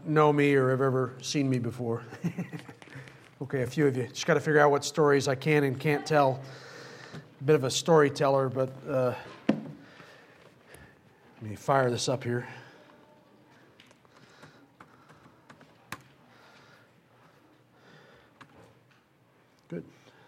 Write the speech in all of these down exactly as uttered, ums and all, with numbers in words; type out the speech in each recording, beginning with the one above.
know me or have ever seen me before. Okay, a few of you. Just got to figure out what stories I can and can't tell. A bit of a storyteller, but uh, let me fire this up here. Good.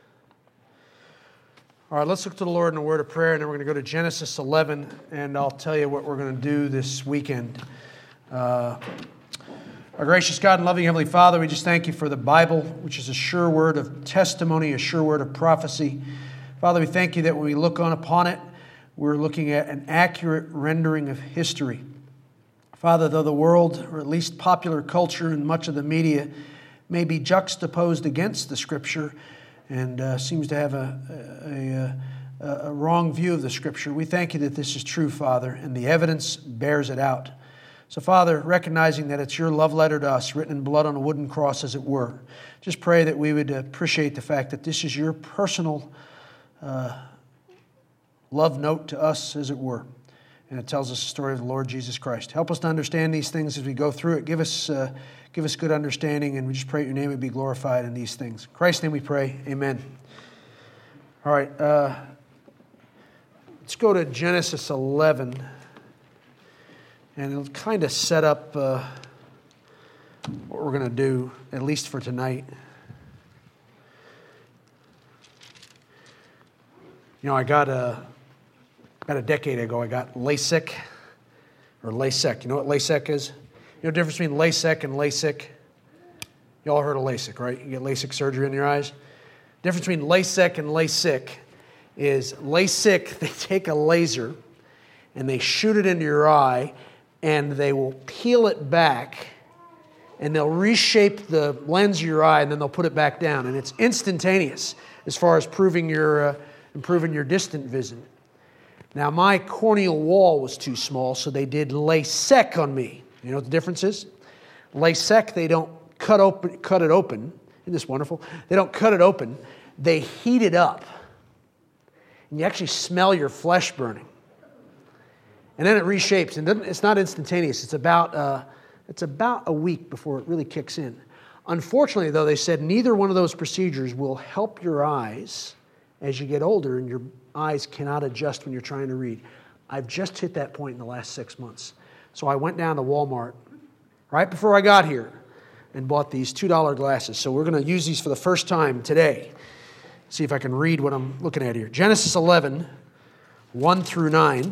All right, let's look to the Lord in a word of prayer, and then we're going to go to Genesis eleven, and I'll tell you what we're going to do this weekend. Uh, our gracious God and loving Heavenly Father, we just thank you for the Bible, which is a sure word of testimony, a sure word of prophecy. Father, we thank you that when we look on upon it, we're looking at an accurate rendering of history. Father, though the world, or at least popular culture and much of the media, may be juxtaposed against the Scripture and uh, seems to have a, a, a, a wrong view of the Scripture, we thank you that this is true, Father, and the evidence bears it out. So, Father, recognizing that it's your love letter to us, written in blood on a wooden cross, as it were, just pray that we would appreciate the fact that this is your personal uh, love note to us, as it were. And it tells us the story of the Lord Jesus Christ. Help us to understand these things as we go through it. Give us, uh, give us good understanding, and we just pray that your name would be glorified in these things. In Christ's name we pray. Amen. All right. Uh, let's go to Genesis eleven. And it'll kind of set up uh, what we're going to do, at least for tonight. You know, I got a, about a decade ago, I got LASIK, or LASIK. You know what LASIK is? You know the difference between LASIK and LASIK? You all heard of LASIK, right? You get LASIK surgery in your eyes. The difference between LASIK and LASIK is LASIK, they take a laser and they shoot it into your eye, and they will peel it back, and they'll reshape the lens of your eye, and then they'll put it back down. And it's instantaneous as far as proving your, uh, improving your distant vision. Now, my corneal wall was too small, so they did LASIK on me. You know what the difference is? LASIK, they don't cut open, cut it open. Isn't this wonderful? They don't cut it open. They heat it up. And you actually smell your flesh burning. And then it reshapes, and it's not instantaneous. It's about uh, it's about a week before it really kicks in. Unfortunately, though, they said neither one of those procedures will help your eyes as you get older, and your eyes cannot adjust when you're trying to read. I've just hit that point in the last six months. So I went down to Walmart right before I got here and bought these two dollar glasses. So we're going to use these for the first time today. See if I can read what I'm looking at here. Genesis eleven, one through nine.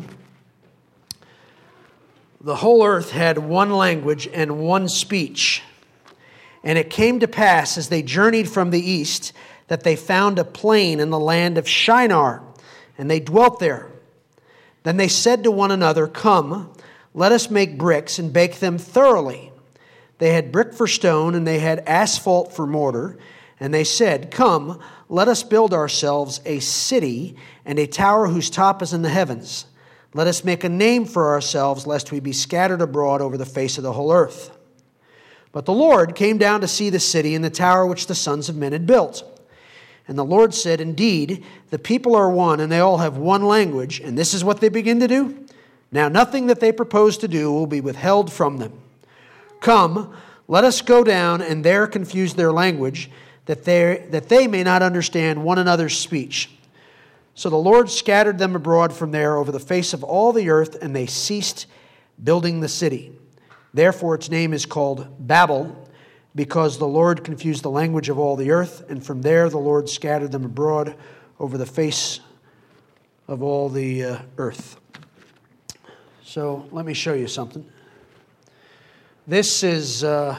The whole earth had one language and one speech. And it came to pass, as they journeyed from the east, that they found a plain in the land of Shinar, and they dwelt there. Then they said to one another, "Come, let us make bricks and bake them thoroughly." They had brick for stone, and they had asphalt for mortar. And they said, "Come, let us build ourselves a city and a tower whose top is in the heavens. Let us make a name for ourselves, lest we be scattered abroad over the face of the whole earth." But the Lord came down to see the city and the tower which the sons of men had built. And the Lord said, "Indeed, the people are one, and they all have one language, and this is what they begin to do. Now nothing that they propose to do will be withheld from them. Come, let us go down and there confuse their language, that they, that they may not understand one another's speech." So the Lord scattered them abroad from there over the face of all the earth, and they ceased building the city. Therefore its name is called Babel, because the Lord confused the language of all the earth, and from there the Lord scattered them abroad over the face of all the uh, earth. So let me show you something. This is uh,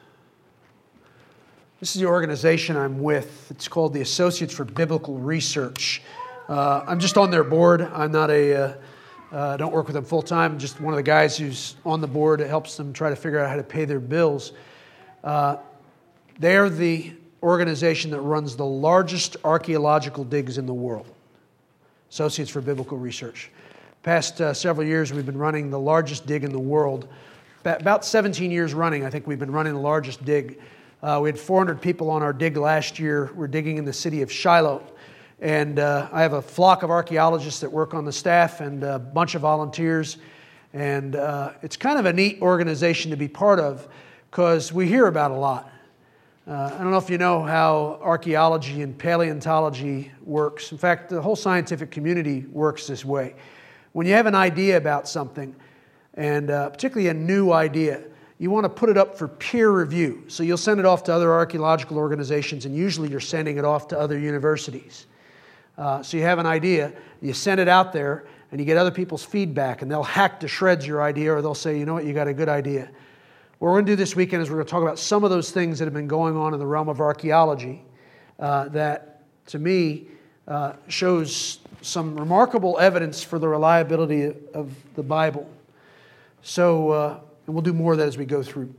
this is the organization I'm with. It's called the Associates for Biblical Research. Uh, I'm just on their board. I'm not a, uh, uh, don't work with them full time. I'm just one of the guys who's on the board. It helps them try to figure out how to pay their bills. Uh, they're the organization that runs the largest archaeological digs in the world. Associates for Biblical Research. Past uh, several years, we've been running the largest dig in the world. About seventeen years running, I think we've been running the largest dig. Uh, we had four hundred people on our dig last year. We're digging in the city of Shiloh. And uh, I have a flock of archaeologists that work on the staff and a bunch of volunteers. And uh, it's kind of a neat organization to be part of because we hear about a lot. Uh, I don't know if you know how archaeology and paleontology works. In fact, the whole scientific community works this way. When you have an idea about something, and uh, particularly a new idea, you want to put it up for peer review. So you'll send it off to other archaeological organizations, and usually you're sending it off to other universities. Uh, so you have an idea, you send it out there, and you get other people's feedback, and they'll hack to shreds your idea, or they'll say, you know what, you got a good idea. What we're going to do this weekend is we're going to talk about some of those things that have been going on in the realm of archaeology uh, that, to me, uh, shows some remarkable evidence for the reliability of the Bible. So, uh, and we'll do more of that as we go through.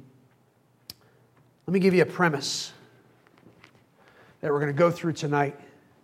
Let me give you a premise that we're going to go through tonight.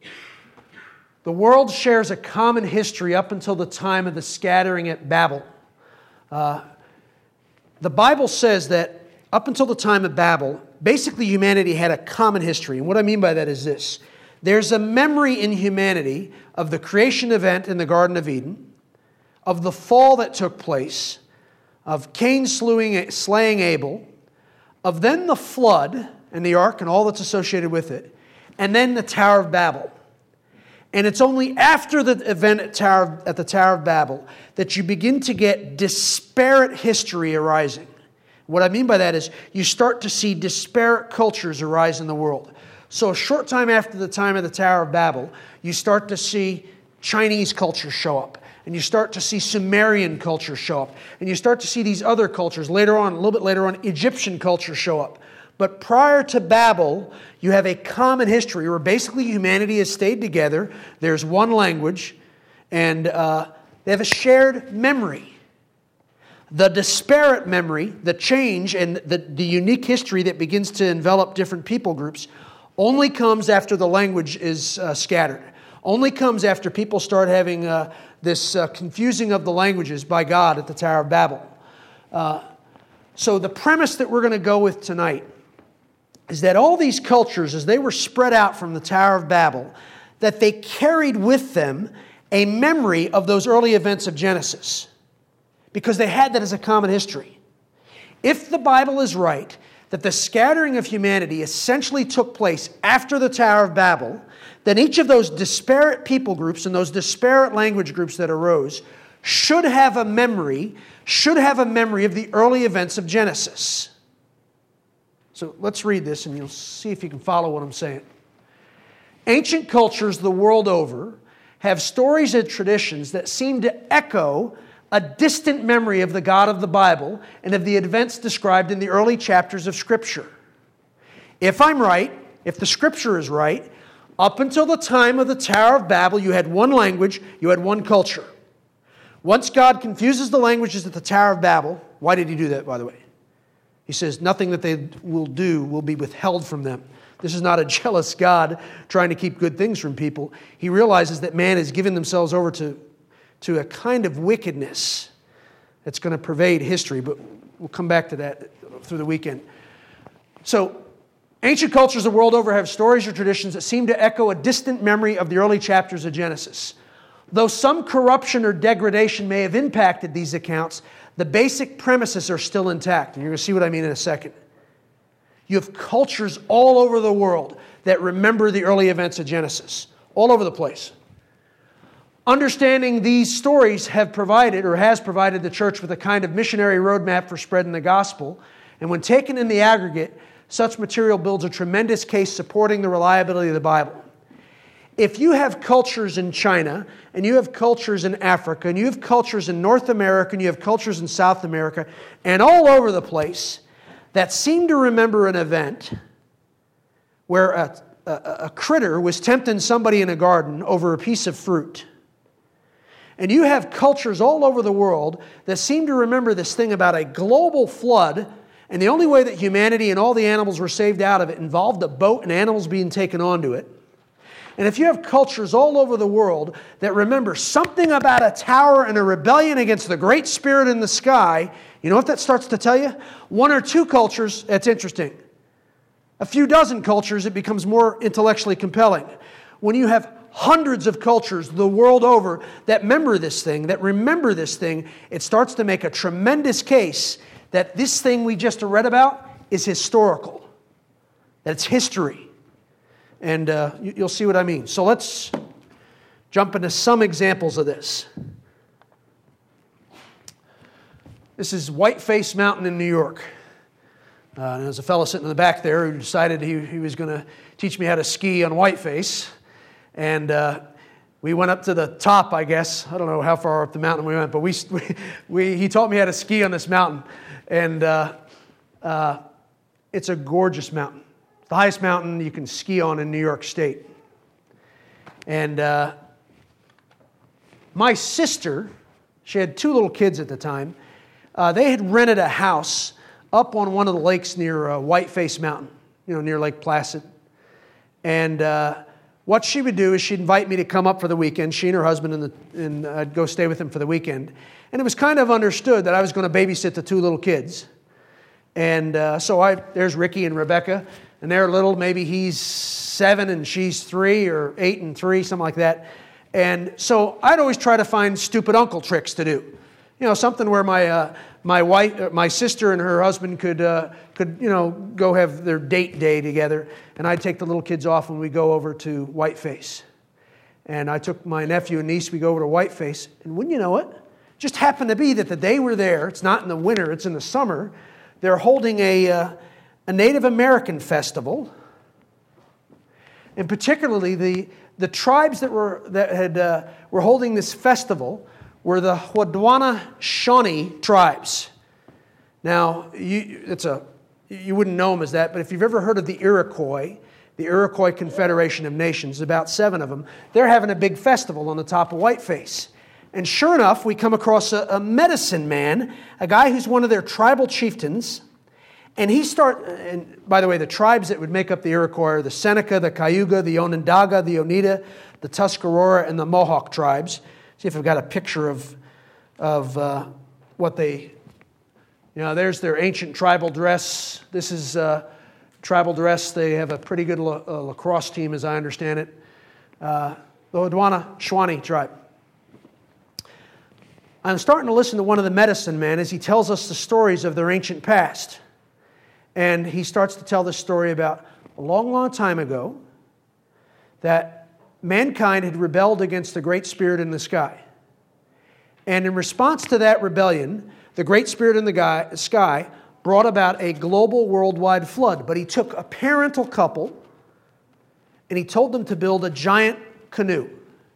The world shares a common history up until the time of the scattering at Babel. Uh, the Bible says that up until the time of Babel, basically humanity had a common history. And what I mean by that is this. There's a memory in humanity of the creation event in the Garden of Eden, of the fall that took place, of Cain slaying, slaying Abel, of then the flood and the ark and all that's associated with it, and then the Tower of Babel. And it's only after the event at, Tower, at the Tower of Babel that you begin to get disparate history arising. What I mean by that is you start to see disparate cultures arise in the world. So a short time after the time of the Tower of Babel, you start to see Chinese culture show up. And you start to see Sumerian culture show up. And you start to see these other cultures later on, a little bit later on, Egyptian culture show up. But prior to Babel, you have a common history where basically humanity has stayed together. There's one language, and uh, they have a shared memory. The disparate memory, the change, and the, the unique history that begins to envelop different people groups only comes after the language is uh, scattered. Only comes after people start having uh, this uh, confusing of the languages by God at the Tower of Babel. Uh, so the premise that we're going to go with tonight is that all these cultures, as they were spread out from the Tower of Babel, that they carried with them a memory of those early events of Genesis, because they had that as a common history. If the Bible is right, that the scattering of humanity essentially took place after the Tower of Babel, then each of those disparate people groups and those disparate language groups that arose should have a memory, should have a memory of the early events of Genesis. So let's read this and you'll see if you can follow what I'm saying. Ancient cultures the world over have stories and traditions that seem to echo a distant memory of the God of the Bible and of the events described in the early chapters of Scripture. If I'm right, if the Scripture is right, up until the time of the Tower of Babel, you had one language, you had one culture. Once God confuses the languages at the Tower of Babel, why did He do that, by the way? He says, nothing that they will do will be withheld from them. This is not a jealous God trying to keep good things from people. He realizes that man has given themselves over to, to a kind of wickedness that's going to pervade history, but we'll come back to that through the weekend. So, ancient cultures the world over have stories or traditions that seem to echo a distant memory of the early chapters of Genesis. Though some corruption or degradation may have impacted these accounts, the basic premises are still intact. And you're going to see what I mean in a second. You have cultures all over the world that remember the early events of Genesis. All over the place. Understanding these stories have provided or has provided the church with a kind of missionary roadmap for spreading the gospel. And when taken in the aggregate, such material builds a tremendous case supporting the reliability of the Bible. If you have cultures in China, and you have cultures in Africa, and you have cultures in North America, and you have cultures in South America, and all over the place, that seem to remember an event where a, a, a critter was tempting somebody in a garden over a piece of fruit. And you have cultures all over the world that seem to remember this thing about a global flood, and the only way that humanity and all the animals were saved out of it involved a boat and animals being taken onto it. And if you have cultures all over the world that remember something about a tower and a rebellion against the great spirit in the sky, you know what that starts to tell you? One or two cultures, that's interesting. A few dozen cultures, it becomes more intellectually compelling. When you have hundreds of cultures the world over that remember this thing, that remember this thing, it starts to make a tremendous case that this thing we just read about is historical, that it's history. And uh, you, you'll see what I mean. So let's jump into some examples of this. This is Whiteface Mountain in New York. Uh, and there's a fellow sitting in the back there who decided he, he was going to teach me how to ski on Whiteface. And uh, we went up to the top, I guess. I don't know how far up the mountain we went, but we, we, we he taught me how to ski on this mountain. And uh, uh, it's a gorgeous mountain. It's the highest mountain you can ski on in New York State. And uh, my sister, she had two little kids at the time, uh, they had rented a house up on one of the lakes near uh, Whiteface Mountain, you know, near Lake Placid. And uh, what she would do is she'd invite me to come up for the weekend, she and her husband, and, the, and I'd go stay with them for the weekend. And it was kind of understood that I was going to babysit the two little kids. And uh, so I there's Ricky and Rebecca, and they're little, maybe he's seven and she's three, or eight and three, something like that. And so I'd always try to find stupid uncle tricks to do. You know, something where my uh, my wife, my sister and her husband could uh, could you know go have their date day together, and I'd take the little kids off when we go over to Whiteface. And I took my nephew and niece. We go over to Whiteface, and wouldn't you know it, just happened to be that the day we're there, it's not in the winter, it's in the summer. They're holding a uh, a Native American festival, and particularly the the tribes that were that had uh, were holding this festival were the Haudenosaunee tribes. Now, you, it's a you wouldn't know them as that, but if you've ever heard of the Iroquois, the Iroquois Confederation of Nations, about seven of them, they're having a big festival on the top of Whiteface. And sure enough, we come across a, a medicine man, a guy who's one of their tribal chieftains. And he start, and by the way, the tribes that would make up the Iroquois are the Seneca, the Cayuga, the Onondaga, the Oneida, the Tuscarora, and the Mohawk tribes. See if I've got a picture of, of uh, what they, you know, there's their ancient tribal dress. This is uh, tribal dress. They have a pretty good la- uh, lacrosse team, as I understand it. Uh, the Haudenosaunee tribe. I'm starting to listen to one of the medicine men as he tells us the stories of their ancient past. And he starts to tell this story about a long, long time ago that mankind had rebelled against the Great Spirit in the sky. And in response to that rebellion, the Great Spirit in the guy, sky brought about a global worldwide flood. But he took a parental couple and he told them to build a giant canoe.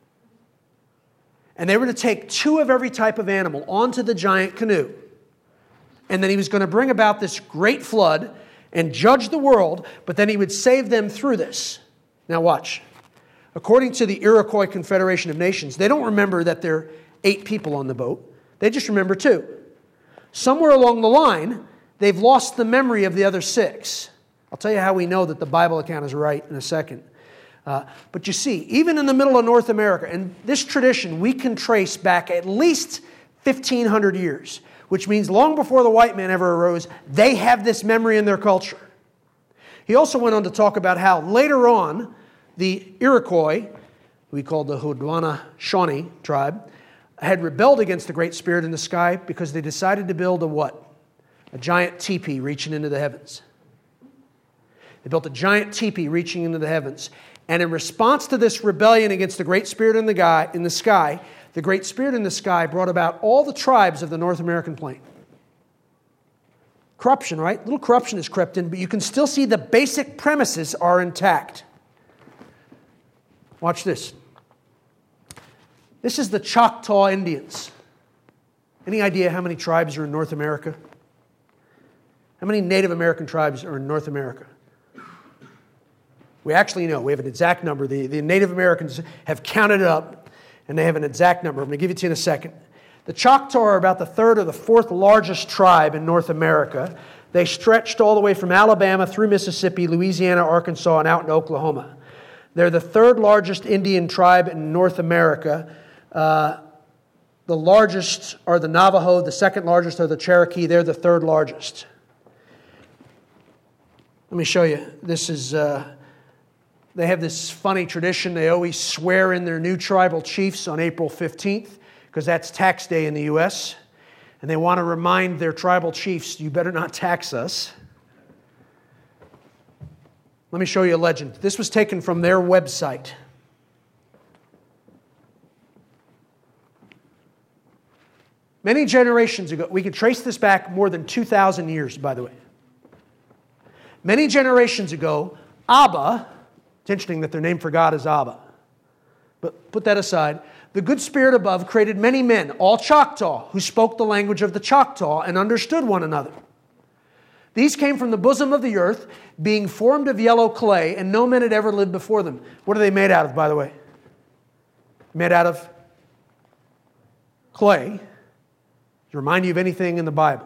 And they were to take two of every type of animal onto the giant canoe. And then he was going to bring about this great flood and judge the world, but then he would save them through this. Now watch. According to the Iroquois Confederation of Nations, they don't remember that there are eight people on the boat. They just remember two. Somewhere along the line, they've lost the memory of the other six. I'll tell you how we know that the Bible account is right in a second. Uh, but you see, even in the middle of North America, and this tradition we can trace back at least fifteen hundred years, which means long before the white man ever arose, they have this memory in their culture. He also went on to talk about how later on, the Iroquois, who we called the Haudenosaunee tribe, had rebelled against the Great Spirit in the sky because they decided to build a what? A giant teepee reaching into the heavens. They built a giant teepee reaching into the heavens. And in response to this rebellion against the Great Spirit in the, guy, in the sky, the Great Spirit in the sky brought about all the tribes of the North American plain. Corruption, right? Little corruption has crept in, but you can still see the basic premises are intact. Watch this. This is the Choctaw Indians. Any idea how many tribes are in North America? How many Native American tribes are in North America? We actually know. We have an exact number. The, the Native Americans have counted it up, and they have an exact number. I'm going to give it to you in a second. The Choctaw are about the third or the fourth largest tribe in North America. They stretched all the way from Alabama through Mississippi, Louisiana, Arkansas, and out in Oklahoma. They're the third largest Indian tribe in North America. Uh, the largest are the Navajo. The second largest are the Cherokee. They're the third largest. Let me show you. This is... Uh, they have this funny tradition. They always swear in their new tribal chiefs on April fifteenth because that's tax day in the U S And they want to remind their tribal chiefs, you better not tax us. Let me show you a legend. This was taken from their website. Many generations ago, we can trace this back more than two thousand years, by the way. Many generations ago, Abba, it's interesting that their name for God is Abba, but put that aside, the good spirit above created many men, all Choctaw, who spoke the language of the Choctaw and understood one another. These came from the bosom of the earth, being formed of yellow clay, and no men had ever lived before them. What are they made out of, by the way? Made out of clay. Does it remind you of anything in the Bible?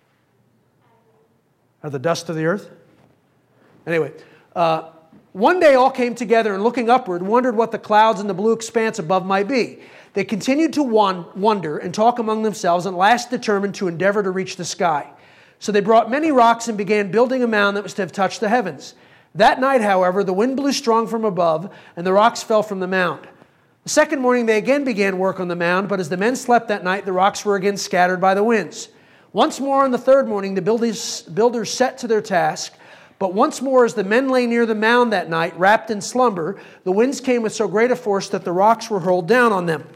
Out of the dust of the earth? Anyway, uh, one day all came together and looking upward wondered what the clouds and the blue expanse above might be. They continued to wonder and talk among themselves and at last determined to endeavor to reach the sky. So they brought many rocks and began building a mound that was to have touched the heavens. That night, however, the wind blew strong from above and the rocks fell from the mound. The second morning they again began work on the mound, but as the men slept that night, the rocks were again scattered by the winds. Once more on the third morning, the builders, builders set to their task. But once more, as the men lay near the mound that night, wrapped in slumber, the winds came with so great a force that the rocks were hurled down on them.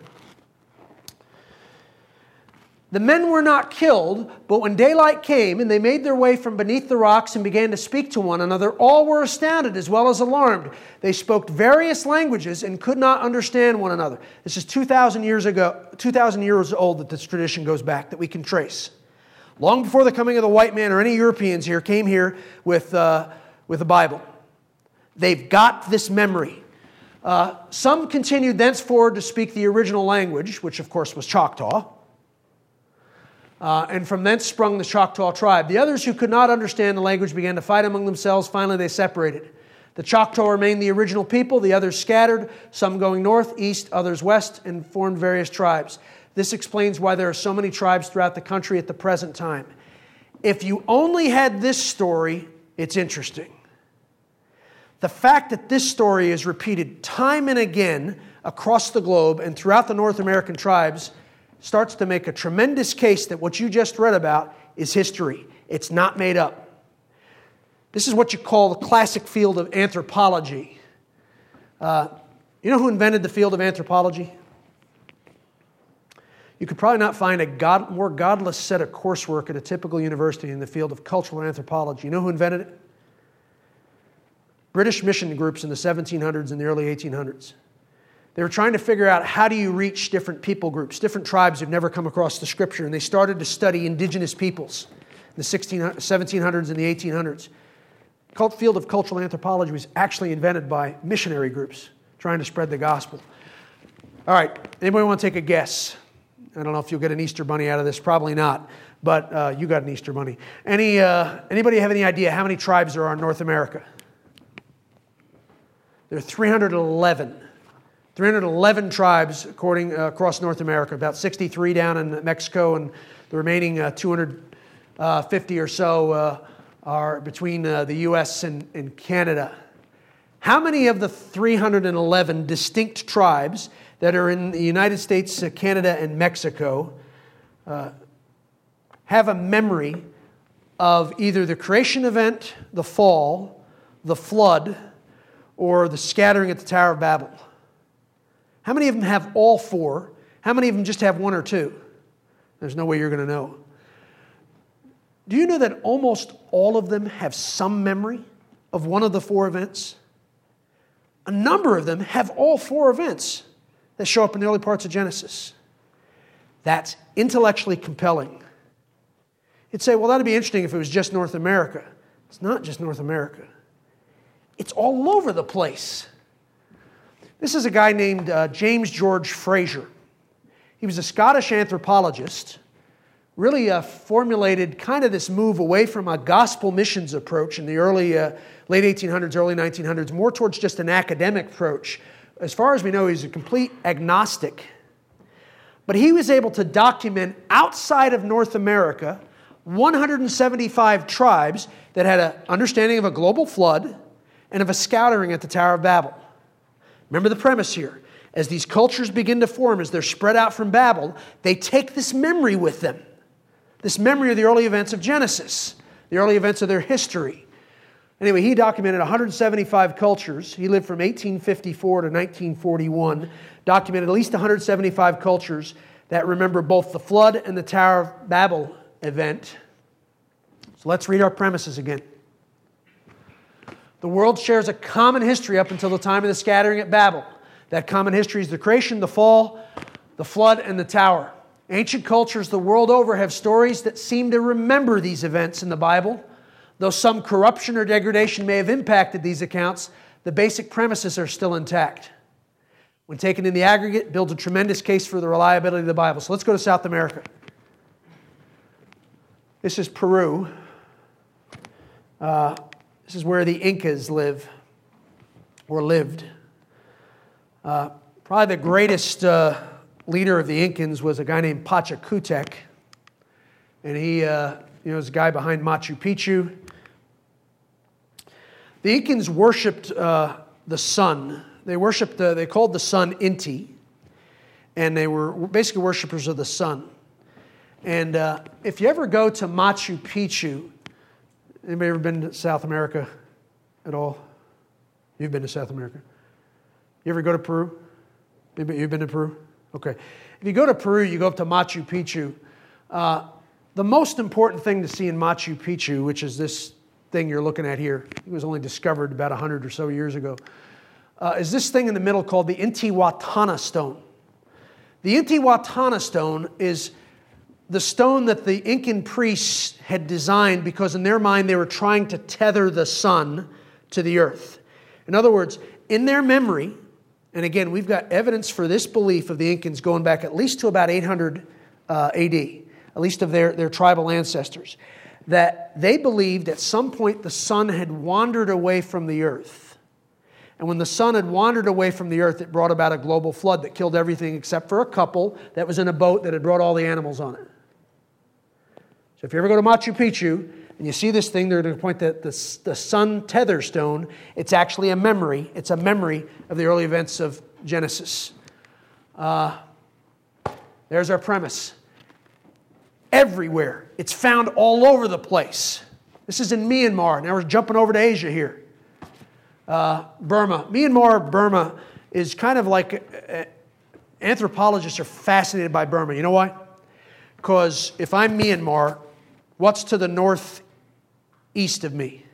The men were not killed, but when daylight came and they made their way from beneath the rocks and began to speak to one another, all were astounded as well as alarmed. They spoke various languages and could not understand one another. This is two thousand years ago, two thousand years old that this tradition goes back, that we can trace. Long before the coming of the white man or any Europeans here came here with, uh, with the Bible. They've got this memory. Uh, some continued thenceforward to speak the original language, which of course was Choctaw. Uh, and from thence sprung the Choctaw tribe. The others who could not understand the language began to fight among themselves. Finally they separated. The Choctaw remained the original people, the others scattered, some going north, east, others west, and formed various tribes. This explains why there are so many tribes throughout the country at the present time. If you only had this story, it's interesting. The fact that this story is repeated time and again across the globe and throughout the North American tribes starts to make a tremendous case that what you just read about is history. It's not made up. This is what you call the classic field of anthropology. Uh, you know who invented the field of anthropology? You could probably not find a god, more godless set of coursework at a typical university in the field of cultural anthropology. You know who invented it? British mission groups in the seventeen hundreds and the early eighteen hundreds. They were trying to figure out how do you reach different people groups, different tribes who've never come across the Scripture, and they started to study indigenous peoples in the seventeen hundreds and the eighteen hundreds. The field of cultural anthropology was actually invented by missionary groups trying to spread the gospel. All right, anybody want to take a guess? I don't know if you'll get an Easter bunny out of this. Probably not, but uh, you got an Easter bunny. Any uh, anybody have any idea how many tribes there are in North America? There are three hundred eleven. three hundred eleven tribes according uh, across North America. About sixty-three down in Mexico, and the remaining uh, two hundred fifty or so uh, are between uh, the U S and, and Canada. How many of the three hundred eleven distinct tribes that are in the United States, uh, Canada, and Mexico uh, have a memory of either the creation event, the fall, the flood, or the scattering at the Tower of Babel? How many of them have all four? How many of them just have one or two? There's no way you're going to know. Do you know that almost all of them have some memory of one of the four events? A number of them have all four events that show up in the early parts of Genesis. That's intellectually compelling. You'd say, well, that'd be interesting if it was just North America. It's not just North America. It's all over the place. This is a guy named uh, James George Fraser. He was a Scottish anthropologist, really uh, formulated kind of this move away from a gospel missions approach in the early, uh, late eighteen hundreds, early nineteen hundreds, more towards just an academic approach. As far as we know, he's a complete agnostic. But he was able to document outside of North America one hundred seventy-five tribes that had an understanding of a global flood and of a scattering at the Tower of Babel. Remember the premise here. As these cultures begin to form, as they're spread out from Babel, they take this memory with them. This memory of the early events of Genesis, the early events of their history. Anyway, he documented one hundred seventy-five cultures. He lived from eighteen fifty-four to nineteen forty-one, documented at least one hundred seventy-five cultures that remember both the flood and the Tower of Babel event. So let's read our premises again. The world shares a common history up until the time of the scattering at Babel. That common history is the creation, the fall, the flood, and the tower. Ancient cultures the world over have stories that seem to remember these events in the Bible. Though some corruption or degradation may have impacted these accounts, the basic premises are still intact. When taken in the aggregate, it builds a tremendous case for the reliability of the Bible. So let's go to South America. This is Peru. Uh, this is where the Incas live, or lived. Uh, probably the greatest uh, leader of the Incans was a guy named Pachacutec. And he uh, you know, was a guy behind Machu Picchu. The Incans worshipped uh, the sun. They worshipped, uh, they called the sun Inti. And they were basically worshipers of the sun. And uh, if you ever go to Machu Picchu, anybody ever been to South America at all? You've been to South America. You ever go to Peru? Maybe you've been to Peru? Okay. If you go to Peru, you go up to Machu Picchu. Uh, the most important thing to see in Machu Picchu, which is this thing you're looking at here, it was only discovered about one hundred or so years ago, uh, is this thing in the middle called the Intihuatana stone. The Intihuatana stone is the stone that the Incan priests had designed because in their mind they were trying to tether the sun to the earth. In other words, in their memory, and again, we've got evidence for this belief of the Incans going back at least to about eight hundred uh, A D, at least of their, their tribal ancestors, that they believed at some point the sun had wandered away from the earth. And when the sun had wandered away from the earth, it brought about a global flood that killed everything except for a couple that was in a boat that had brought all the animals on it. So if you ever go to Machu Picchu and you see this thing, they're going to point that the, the sun tether stone, it's actually a memory. It's a memory of the early events of Genesis. Uh, there's our premise. Everywhere. It's found all over the place. This is in Myanmar. Now we're jumping over to Asia here. Uh, Burma. Myanmar, Burma is kind of like uh, anthropologists are fascinated by Burma. You know why? Because if I'm Myanmar, what's to the northeast of me?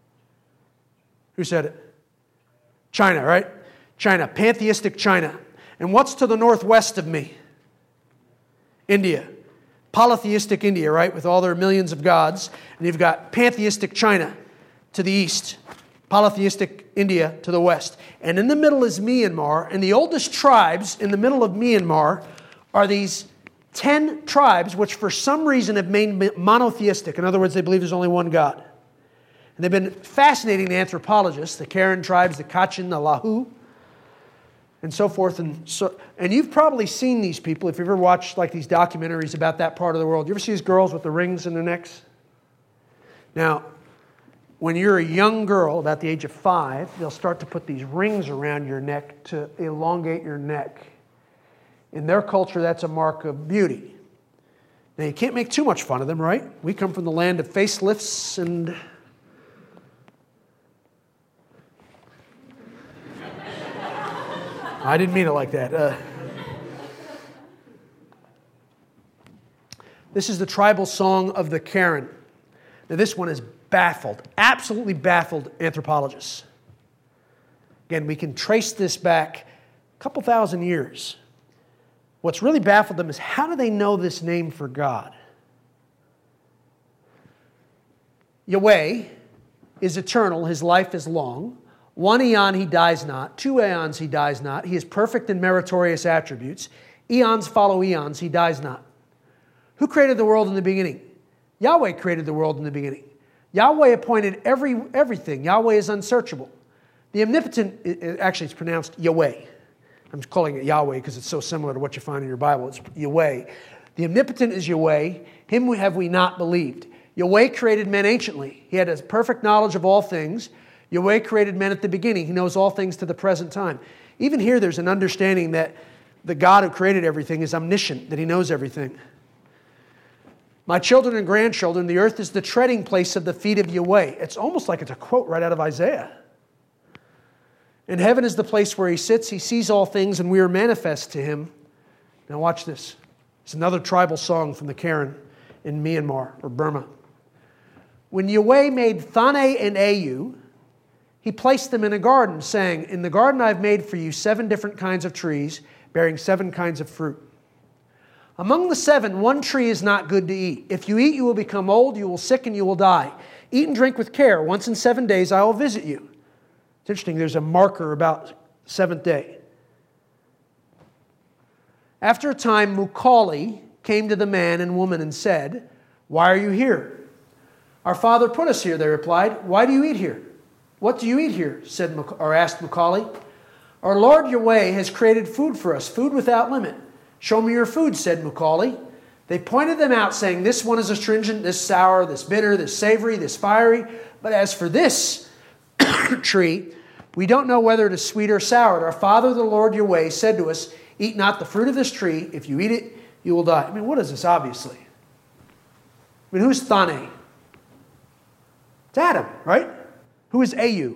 Who said it? China, right? China, pantheistic China. And what's to the northwest of me? India. Polytheistic India, right? With all their millions of gods. And you've got pantheistic China to the east. Polytheistic India to the west. And in the middle is Myanmar. And the oldest tribes in the middle of Myanmar are these ten tribes which for some reason have made monotheistic. In other words, they believe there's only one God. And they've been fascinating to anthropologists, the Karen tribes, the Kachin, the Lahu, and so forth. And so, and you've probably seen these people if you've ever watched like these documentaries about that part of the world. You ever see these girls with the rings in their necks? Now, when you're a young girl, about the age of five, they'll start to put these rings around your neck to elongate your neck. In their culture, that's a mark of beauty. Now, you can't make too much fun of them, right? We come from the land of facelifts and... I didn't mean it like that. Uh, this is the tribal song of the Karen. Now, this one is baffled, absolutely baffled anthropologists. Again, we can trace this back a couple thousand years. What's really baffled them is how do they know this name for God? Yahweh is eternal, his life is long. One eon he dies not, two eons he dies not. He is perfect in meritorious attributes. Eons follow eons, he dies not. Who created the world in the beginning? Yahweh created the world in the beginning. Yahweh appointed every everything. Yahweh is unsearchable. The omnipotent, it, actually it's pronounced Yahweh. I'm calling it Yahweh because it's so similar to what you find in your Bible. It's Yahweh. The omnipotent is Yahweh. Him have we not believed. Yahweh created men anciently. He had a perfect knowledge of all things. Yahweh created men at the beginning. He knows all things to the present time. Even here there's an understanding that the God who created everything is omniscient, that he knows everything. My children and grandchildren, the earth is the treading place of the feet of Yahweh. It's almost like it's a quote right out of Isaiah. And heaven is the place where he sits. He sees all things, and we are manifest to him. Now watch this. It's another tribal song from the Karen in Myanmar or Burma. When Yahweh made Thane and Au, he placed them in a garden, saying, in the garden I have made for you seven different kinds of trees, bearing seven kinds of fruit. Among the seven, one tree is not good to eat. If you eat, you will become old, you will sicken, you will die. Eat and drink with care. Once in seven days I will visit you. It's interesting, there's a marker about seventh day. After a time, Mukali came to the man and woman and said, why are you here? Our father put us here, they replied. Why do you eat here? What do you eat here? said or asked Mukali. Our Lord Yahweh has created food for us, food without limit. Show me your food, said Mukali. They pointed them out, saying, this one is astringent, this sour, this bitter, this savory, this fiery. But as for this tree, we don't know whether it is sweet or sour. Our father, the Lord Yahweh, said to us, eat not the fruit of this tree. If you eat it, you will die. I mean, what is this, obviously? I mean, who's Thane? It's Adam, right? Who is Au?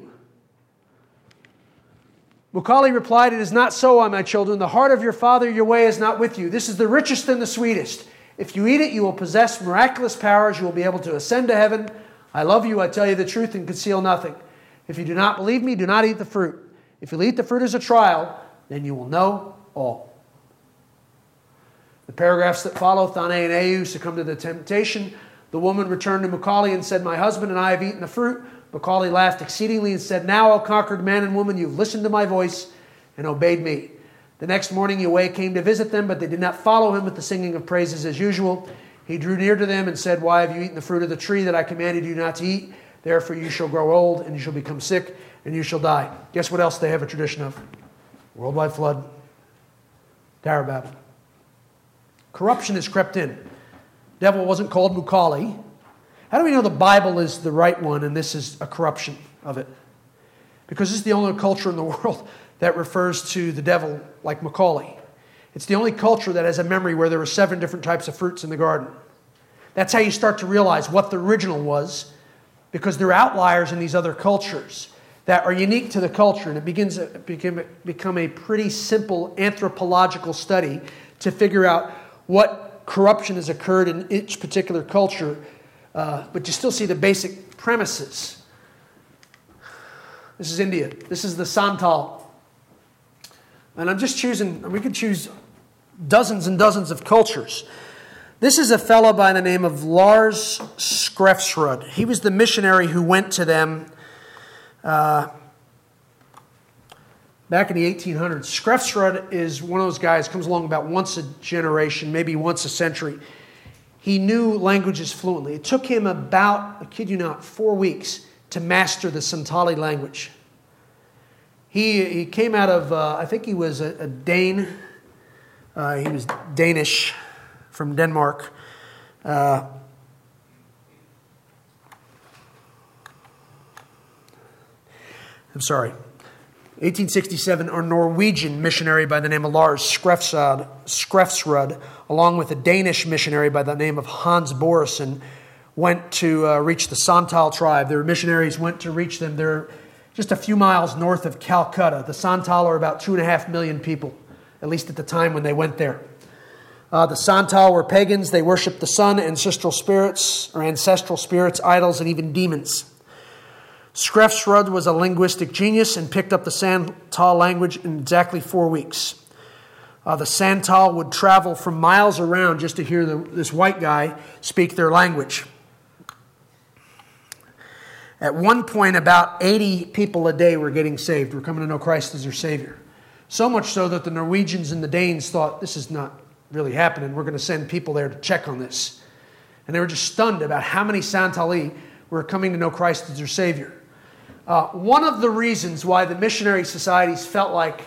Mukali replied, it is not so, my children. The heart of your father Yahweh is not with you. This is the richest and the sweetest. If you eat it, you will possess miraculous powers. You will be able to ascend to heaven. I love you. I tell you the truth and conceal nothing. If you do not believe me, do not eat the fruit. If you eat the fruit as a trial, then you will know all. The paragraphs that follow, Thane and Au succumbed to the temptation. The woman returned to Mukali and said, my husband and I have eaten the fruit. Mukali laughed exceedingly and said, now, O conquered man and woman, you've listened to my voice and obeyed me. The next morning Yahweh came to visit them, but they did not follow him with the singing of praises as usual. He drew near to them and said, why have you eaten the fruit of the tree that I commanded you not to eat? Therefore you shall grow old, and you shall become sick, and you shall die. Guess what else they have a tradition of? Worldwide flood. Tower of Babel. Corruption has crept in. The devil wasn't called Mukali. How do we know the Bible is the right one and this is a corruption of it? Because this is the only culture in the world that refers to the devil like Mukali. It's the only culture that has a memory where there were seven different types of fruits in the garden. That's how you start to realize what the original was, because there are outliers in these other cultures that are unique to the culture, and it begins to become, become a pretty simple anthropological study to figure out what corruption has occurred in each particular culture, uh, but you still see the basic premises. This is India. This is the Santal. And I'm just choosing, we could choose dozens and dozens of cultures. This is a fellow by the name of Lars Skrefsrud. He was the missionary who went to them uh, back in the eighteen hundreds. Skrefsrud is one of those guys, comes along about once a generation, maybe once a century. He knew languages fluently. It took him about, I kid you not, four weeks to master the Santali language. He, he came out of, uh, I think he was a, a Dane. Uh, he was Danish from Denmark. Uh, I'm sorry. eighteen sixty-seven, a Norwegian missionary by the name of Lars Skrefsrud, Skrefsrud, along with a Danish missionary by the name of Hans Borison, went to uh, reach the Santal tribe. Their missionaries went to reach them. They're just a few miles north of Calcutta. The Santal are about two and a half million people, at least at the time when they went there. Uh, the Santal were pagans. They worshipped the sun, ancestral spirits, or ancestral spirits, idols, and even demons. Skrefsrud was a linguistic genius and picked up the Santal language in exactly four weeks. Uh, the Santal would travel from miles around just to hear the, this white guy speak their language. At one point, about eighty people a day were getting saved, were coming to know Christ as their Savior. So much so that the Norwegians and the Danes thought, this is not really happening. We're going to send people there to check on this. And they were just stunned about how many Santali were coming to know Christ as their Savior. Uh, one of the reasons why the missionary societies felt like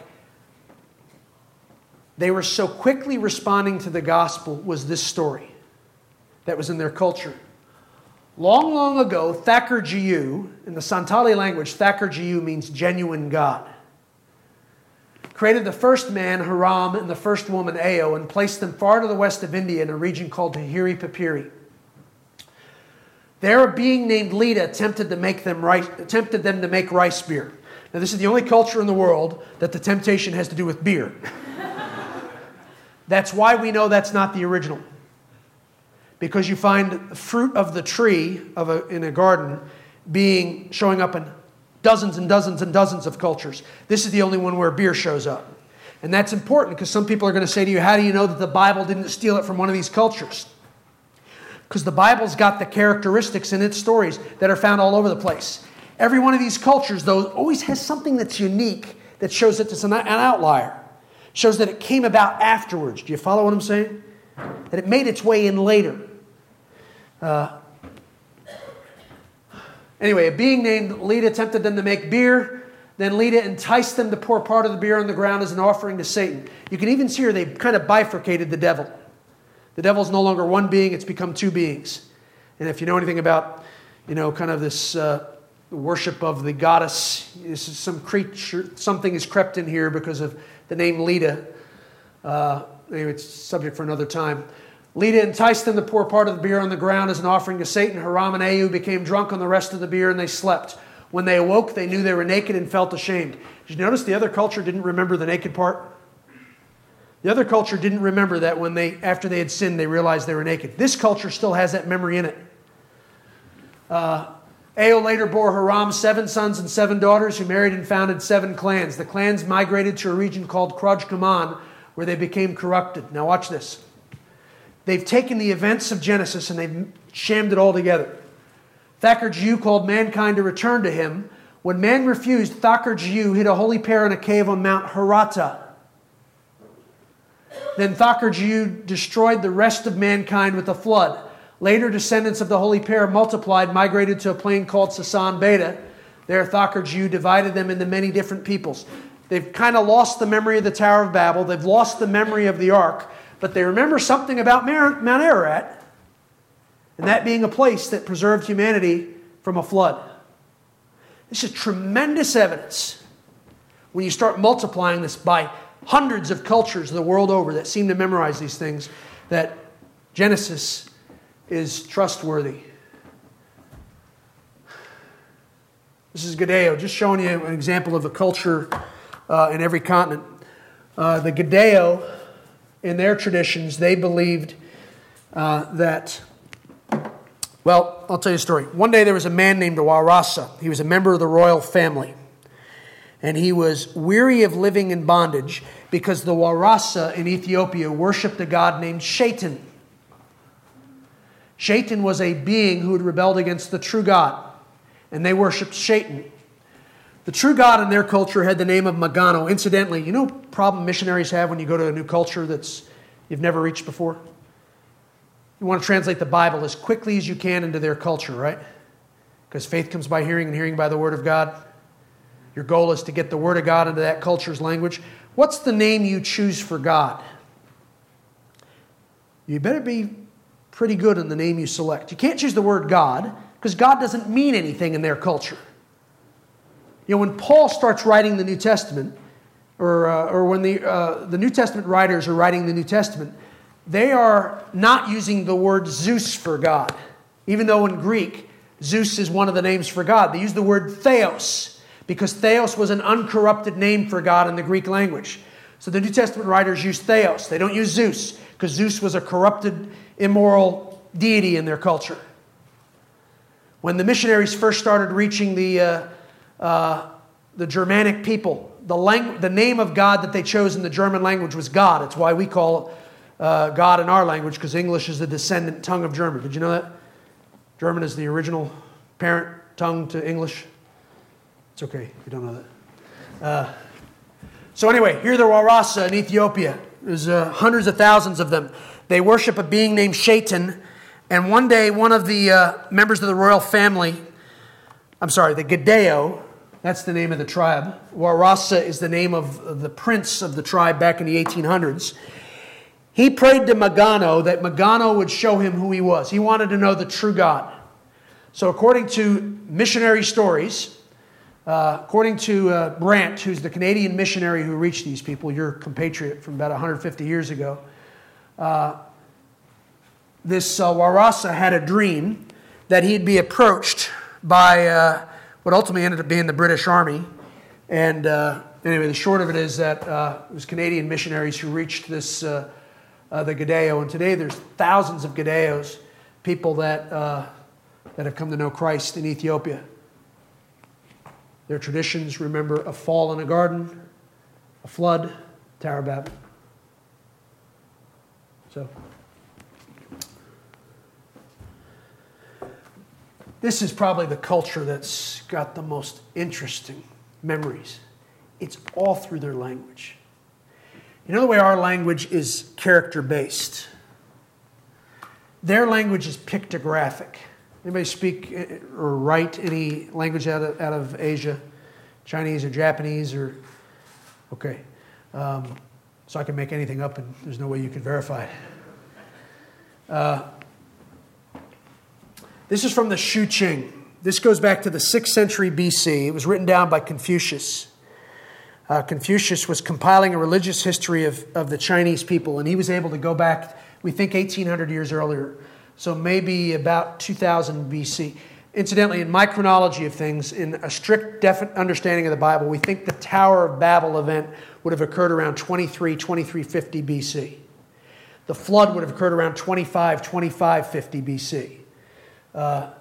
they were so quickly responding to the gospel was this story that was in their culture. Long, long ago, Thakur Jiyu, in the Santali language, Thakur Jiyu means genuine God, created the first man, Haram, and the first woman, Ao, and placed them far to the west of India in a region called Tahiri Papiri. Their being named Leda tempted to make them rice, tempted them to make rice beer. Now, this is the only culture in the world that the temptation has to do with beer. That's why we know that's not the original. Because you find fruit of the tree of a, in a garden being showing up in dozens and dozens and dozens of cultures. This is the only one where beer shows up. And that's important because some people are going to say to you, how do you know that the Bible didn't steal it from one of these cultures? Because the Bible's got the characteristics in its stories that are found all over the place. Every one of these cultures, though, always has something that's unique that shows that it's an, an outlier. Shows that it came about afterwards. Do you follow what I'm saying? That it made its way in later. Uh, anyway, a being named Leda tempted them to make beer. Then Leda enticed them to pour part of the beer on the ground as an offering to Satan. You can even see here they kind of bifurcated the devil. The devil's no longer one being, it's become two beings. And if you know anything about, you know, kind of this uh, worship of the goddess, this is some creature, something has crept in here because of the name Leda. Uh, anyway, it's subject for another time. Leda enticed them to pour part of the beer on the ground as an offering to Satan. Hiram and Ahu became drunk on the rest of the beer and they slept. When they awoke, they knew they were naked and felt ashamed. Did you notice the other culture didn't remember the naked part? The other culture didn't remember that when they, after they had sinned, they realized they were naked. This culture still has that memory in it. Uh, Aho later bore Hiram seven sons and seven daughters who married and founded seven clans. The clans migrated to a region called Kraj Kaman, where they became corrupted. Now watch this. They've taken the events of Genesis and they've shammed it all together. Thakur-Jiu called mankind to return to him. When man refused, Thakur-Jiu hid a holy pair in a cave on Mount Harata. Then Thakur-Jiu destroyed the rest of mankind with a flood. Later, descendants of the holy pair multiplied, migrated to a plain called Sasan Beta. There, Thakur-Jiu divided them into many different peoples. They've kind of lost the memory of the Tower of Babel. They've lost the memory of the Ark. But they remember something about Mount Ararat, and that being a place that preserved humanity from a flood. This is tremendous evidence when you start multiplying this by hundreds of cultures the world over that seem to memorize these things, that Genesis is trustworthy. This is Giddeo, just showing you an example of a culture uh, in every continent. Uh, the Giddeo, in their traditions, they believed uh, that, well, I'll tell you a story. One day there was a man named Warasa. He was a member of the royal family. And he was weary of living in bondage because the Warasa in Ethiopia worshipped a god named Shaitan. Shaitan was a being who had rebelled against the true God. And they worshipped Shaitan. The true God in their culture had the name of Magano. Incidentally, you know what problem missionaries have when you go to a new culture that's you've never reached before? You want to translate the Bible as quickly as you can into their culture, right? Because faith comes by hearing and hearing by the Word of God. Your goal is to get the Word of God into that culture's language. What's the name you choose for God? You better be pretty good in the name you select. You can't choose the word God because God doesn't mean anything in their culture. You know, when Paul starts writing the New Testament, or uh, or when the uh, the New Testament writers are writing the New Testament, they are not using the word Zeus for God. Even though in Greek, Zeus is one of the names for God. They use the word Theos, because Theos was an uncorrupted name for God in the Greek language. So the New Testament writers use Theos. They don't use Zeus, because Zeus was a corrupted, immoral deity in their culture. When the missionaries first started reaching the uh, uh, the Germanic people, the, lang- the name of God that they chose in the German language was God. It's why we call uh, God in our language, because English is the descendant tongue of German. Did you know that? German is the original parent tongue to English. It's okay if you don't know that. Uh, so anyway, here are the Warasa in Ethiopia. There's uh, hundreds of thousands of them. They worship a being named Shaitan. And one day, one of the uh, members of the royal family, I'm sorry, the Giddeo, that's the name of the tribe. Warasa is the name of the prince of the tribe back in the eighteen hundreds. He prayed to Magano that Magano would show him who he was. He wanted to know the true God. So according to missionary stories, uh, according to uh, Brant, who's the Canadian missionary who reached these people, your compatriot from about one hundred fifty years ago, uh, this uh, Warasa had a dream that he'd be approached by uh, what ultimately ended up being the British Army. And uh, anyway, the short of it is that uh, it was Canadian missionaries who reached this, uh, uh, the Gaddeo. And today there's thousands of Gaddeos, people that, uh, that have come to know Christ in Ethiopia. Their traditions remember a fall in a garden, a flood, Tower of Babel. So, this is probably the culture that's got the most interesting memories. It's all through their language. You know the way our language is character-based? Their language is pictographic. Anybody speak or write any language out of, out of Asia? Chinese or Japanese or... Okay. Um, so I can make anything up and there's no way you can verify it. Uh, this is from the Shu Qing. This goes back to the sixth century B C. It was written down by Confucius. Uh, Confucius was compiling a religious history of, of the Chinese people, and he was able to go back, we think, eighteen hundred years earlier. So maybe about two thousand B C. Incidentally, in my chronology of things, in a strict definite understanding of the Bible, we think the Tower of Babel event would have occurred around twenty-three, twenty-three fifty B C. The flood would have occurred around twenty-five, twenty-five fifty B C. Uh,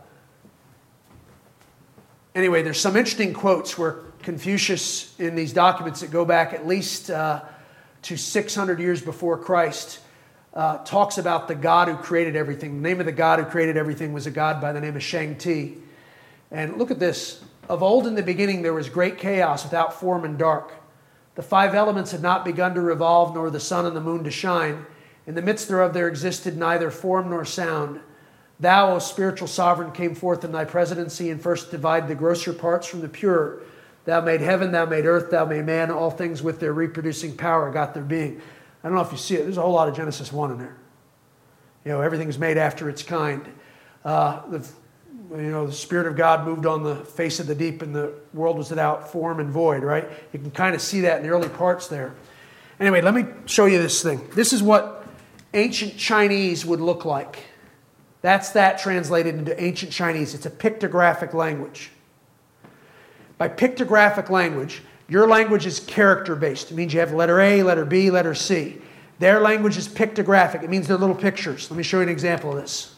anyway, there's some interesting quotes where Confucius, in these documents that go back at least uh, to six hundred years before Christ, Uh, talks about the God who created everything. The name of the God who created everything was a God by the name of Shang Ti. And look at this. Of old in the beginning there was great chaos without form and dark. The five elements had not begun to revolve, nor the sun and the moon to shine. In the midst thereof there existed neither form nor sound. Thou, O spiritual sovereign, came forth in thy presidency and first divided the grosser parts from the pure. Thou made heaven, thou made earth, thou made man. All things with their reproducing power got their being. I don't know if you see it. There's a whole lot of Genesis one in there. You know, everything's made after its kind. Uh, the, you know, the Spirit of God moved on the face of the deep and the world was without form and void, right? You can kind of see that in the early parts there. Anyway, let me show you this thing. This is what ancient Chinese would look like. That's that translated into ancient Chinese. It's a pictographic language. By pictographic language, your language is character-based. It means you have letter A, letter B, letter C. Their language is pictographic. It means they're little pictures. Let me show you an example of this.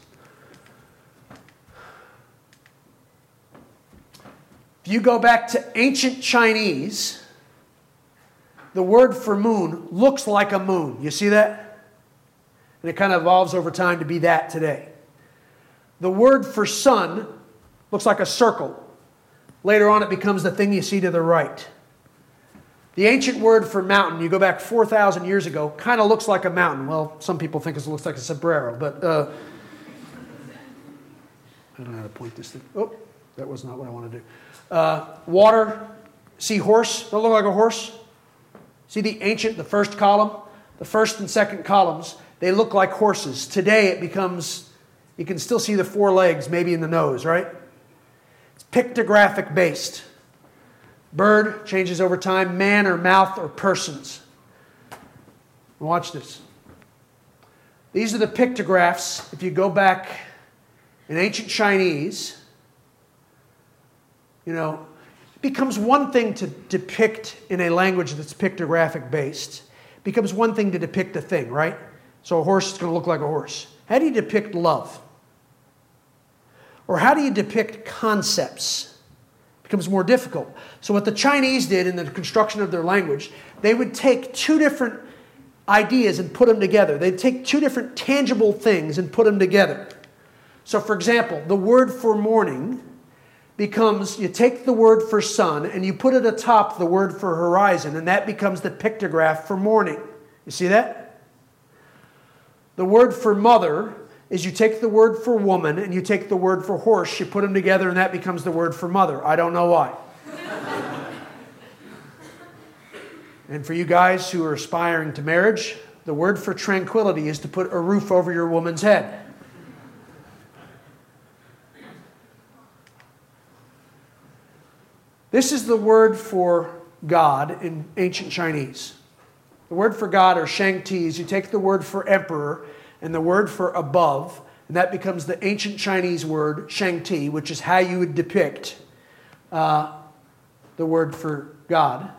If you go back to ancient Chinese, the word for moon looks like a moon. You see that? And it kind of evolves over time to be that today. The word for sun looks like a circle. Later on it becomes the thing you see to the right. The ancient word for mountain, you go back four thousand years ago, kind of looks like a mountain. Well, some people think it looks like a sombrero, but uh, I don't know how to point this thing. Oh, that was not what I want to do. Uh, water, see horse? Doesn't look like a horse? See the ancient, the first column? The first and second columns, they look like horses. Today it becomes, you can still see the four legs, maybe in the nose, right? It's pictographic based. Bird changes over time. Man or mouth or persons. Watch this. These are the pictographs. If you go back in ancient Chinese, you know, it becomes one thing to depict in a language that's pictographic based. It becomes one thing to depict a thing, right? So a horse is going to look like a horse. How do you depict love? Or how do you depict concepts? Becomes more difficult. So what the Chinese did in the construction of their language, they would take two different ideas and put them together. They'd take two different tangible things and put them together. So for example, the word for morning becomes, you take the word for sun and you put it atop the word for horizon, and that becomes the pictograph for morning. You see that? The word for mother is you take the word for woman and you take the word for horse, you put them together and that becomes the word for mother. I don't know why. And for you guys who are aspiring to marriage, the word for tranquility is to put a roof over your woman's head. This is the word for God in ancient Chinese. The word for God, or Shang Tis, you take the word for emperor and the word for above, And that becomes the ancient Chinese word Shangti, which is how you would depict uh, the word for God.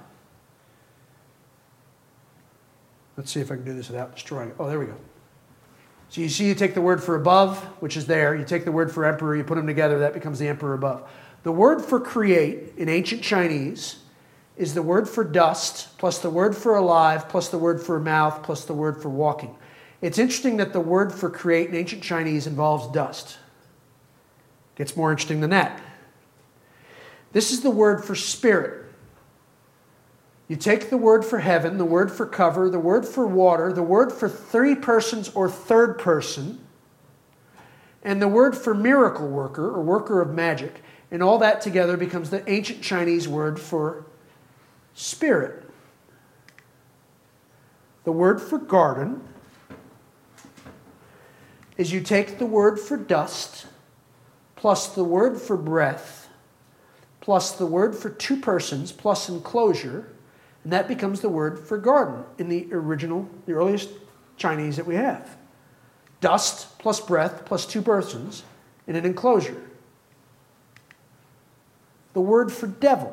Let's see if I can do this without destroying it. Oh, there we go. So you see, you take the word for above, which is there. You take the word for emperor, you put them together, that becomes the emperor above. The word for create in ancient Chinese is the word for dust, plus the word for alive, plus the word for mouth, plus the word for walking. It's interesting that the word for create in ancient Chinese involves dust. Gets more interesting than that. This is the word for spirit. You take the word for heaven, the word for cover, the word for water, the word for three persons or third person, and the word for miracle worker or worker of magic. And all that together becomes the ancient Chinese word for spirit. The word for garden is you take the word for dust, plus the word for breath, plus the word for two persons, plus enclosure, and that becomes the word for garden in the original, the earliest Chinese that we have. Dust plus breath plus two persons in an enclosure. The word for devil.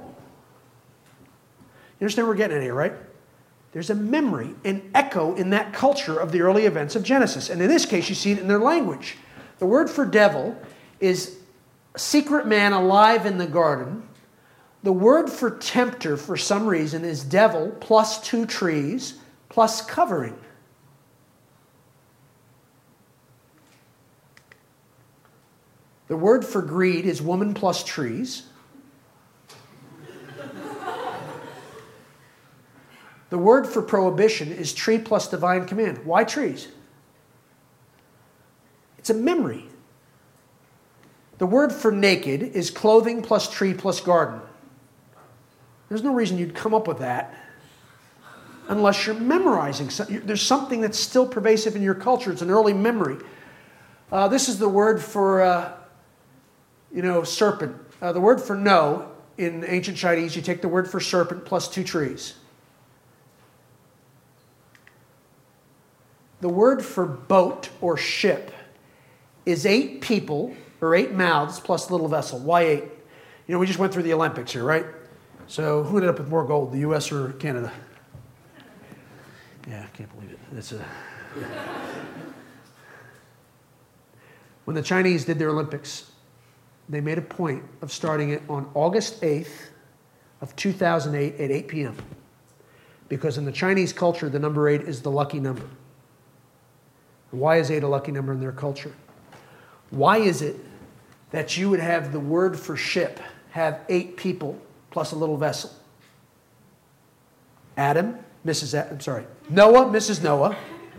You understand where we're getting at here, right? There's a memory, an echo in that culture of the early events of Genesis. And in this case, you see it in their language. The word for devil is a secret man alive in the garden. The word for tempter, for some reason, is devil plus two trees plus covering. The word for greed is woman plus trees. The word for prohibition is tree plus divine command. Why trees? It's a memory. The word for naked is clothing plus tree plus garden. There's no reason you'd come up with that unless you're memorizing. There's something that's still pervasive in your culture. It's an early memory. Uh, this is the word for, uh, you know, serpent. Uh, the word for no in ancient Chinese, you take the word for serpent plus two trees. The word for boat or ship is eight people or eight mouths plus little vessel. Why eight? You know, we just went through the Olympics here, right? So who ended up with more gold, the U S or Canada? Yeah, I can't believe it. It's a... When the Chinese did their Olympics, they made a point of starting it on August eighth of two thousand eight at eight p.m. Because in the Chinese culture, the number eight is the lucky number. Why is eight a lucky number in their culture? Why is it that you would have the word for ship have eight people plus a little vessel? Adam, Missus A- I'm sorry, Noah, Missus Noah,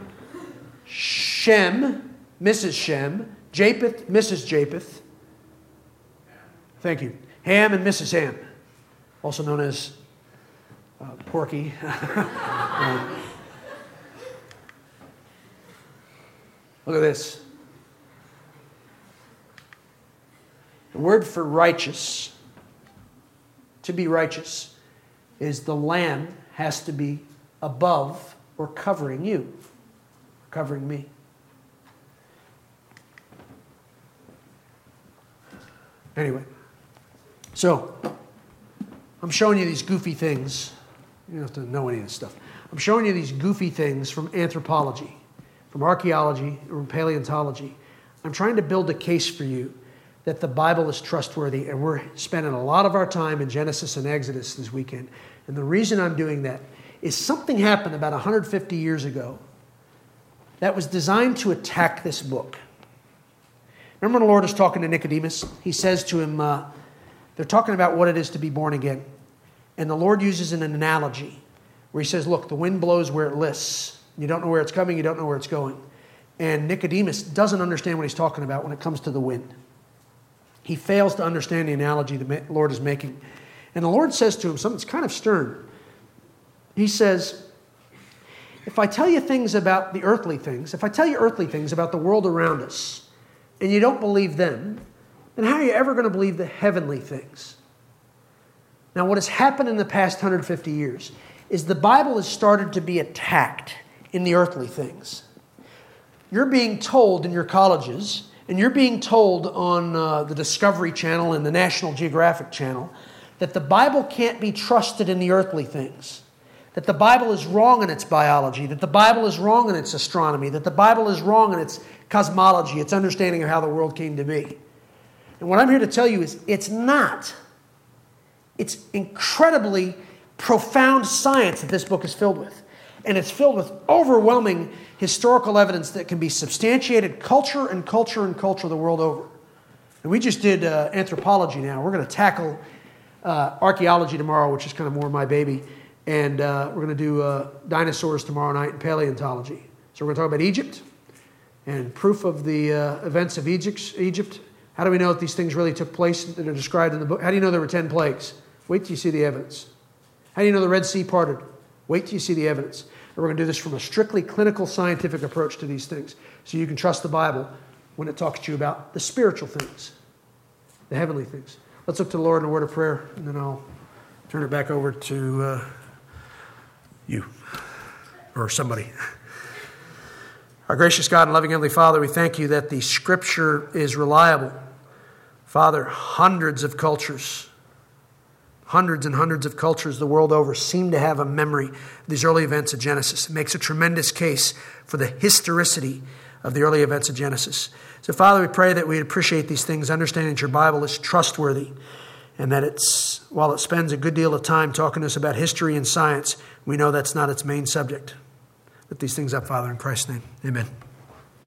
Shem, Missus Shem, Japheth, Missus Japheth. Thank you. Ham and Missus Ham, also known as uh, Porky. uh, Look at this. The word for righteous, to be righteous, is the lamb has to be above or covering you, covering me. Anyway, so I'm showing you these goofy things. You don't have to know any of this stuff. I'm showing you these goofy things from anthropology, from archaeology, from paleontology. I'm trying to build a case for you that the Bible is trustworthy, and we're spending a lot of our time in Genesis and Exodus this weekend. And the reason I'm doing that is something happened about one hundred fifty years ago that was designed to attack this book. Remember when the Lord is talking to Nicodemus? He says to him, uh, they're talking about what it is to be born again. And the Lord uses an analogy where he says, look, the wind blows where it lists. You don't know where it's coming, you don't know where it's going. And Nicodemus doesn't understand what he's talking about when it comes to the wind. He fails to understand the analogy the Lord is making. And the Lord says to him something that's kind of stern. He says, if I tell you things about the earthly things, if I tell you earthly things about the world around us, and you don't believe them, then how are you ever going to believe the heavenly things? Now, what has happened in the past one hundred fifty years is the Bible has started to be attacked in the earthly things. you're being told in your colleges, and you're being told on uh, the Discovery Channel and the National Geographic Channel, that the Bible can't be trusted in the earthly things, that the Bible is wrong in its biology, that the Bible is wrong in its astronomy, that the Bible is wrong in its cosmology, its understanding of how the world came to be. And what I'm here to tell you is it's not. It's incredibly profound science that this book is filled with. And it's filled with overwhelming historical evidence that can be substantiated culture and culture and culture the world over. And we just did uh, anthropology now. We're going to tackle uh, archaeology tomorrow, which is kind of more my baby. And uh, we're going to do uh, dinosaurs tomorrow night and paleontology. So we're going to talk about Egypt and proof of the uh, events of Egypt. Egypt. How do we know that these things really took place that are described in the book? How do you know there were ten plagues? Wait till you see the evidence. How do you know the Red Sea parted? Wait till you see the evidence. And we're going to do this from a strictly clinical scientific approach to these things, so you can trust the Bible when it talks to you about the spiritual things, the heavenly things. Let's look to the Lord in a word of prayer, and then I'll turn it back over to uh, you or somebody. Our gracious God and loving Heavenly Father, we thank you that the Scripture is reliable. Father, hundreds of cultures, hundreds and hundreds of cultures the world over seem to have a memory of these early events of Genesis. It makes a tremendous case for the historicity of the early events of Genesis. So, Father, we pray that we'd appreciate these things, understanding that your Bible is trustworthy, and that it's, while it spends a good deal of time talking to us about history and science, we know that's not its main subject. Lift these things up, Father, in Christ's name. Amen.